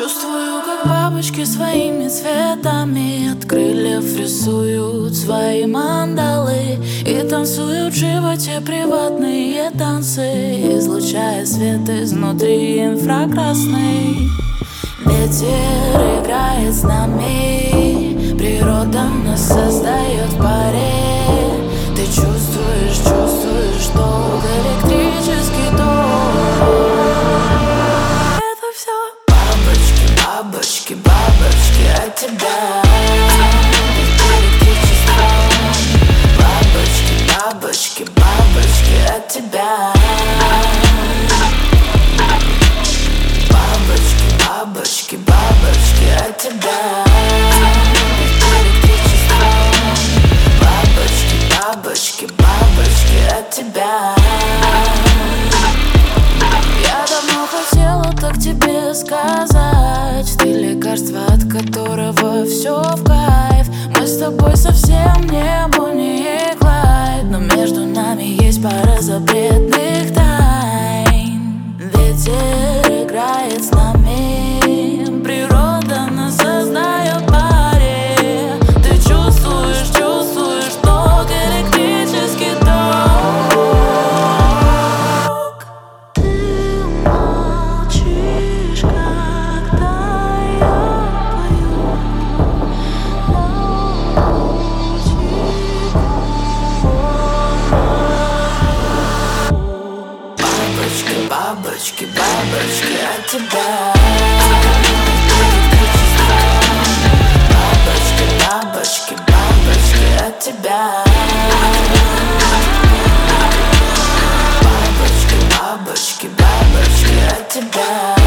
Чувствую, как бабочки своими цветами от крыльев рисуют свои мандалы и танцуют в животе приватные танцы, излучая свет изнутри инфракрасный. Ветер играет с нами, природа нас создает в паре. Ты чувствуешь, ток, электрический ток. Это все бабочки, бабочки, бабочки от тебя. Электричество. Бабочки, бабочки, бабочки от тебя. Бабочки, бабочки от тебя. Электричество. Бабочки, бабочки, бабочки от тебя. Я давно хотела так тебе сказать. Ты лекарство, от которого все в кайф. Мы с тобой совсем не Бонни и Клайд, но между нами есть пара запретных тайн. Ветер играет с нами, природа нас создает в паре. Ты чувствуешь, ток, электрический ток. Ты молчишь, когда я пою. Бабочки, бабочки, бабочки от тебя. Бабочки, бабочки, бабочки от тебя. Бабочки, бабочки, бабочки от тебя.